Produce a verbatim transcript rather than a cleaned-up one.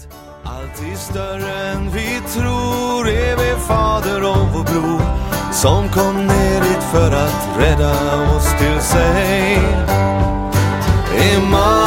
Alltid större än vi tror är vi fader och vår bror, som kom ner hit för att rädda oss till sig. Emmanuel,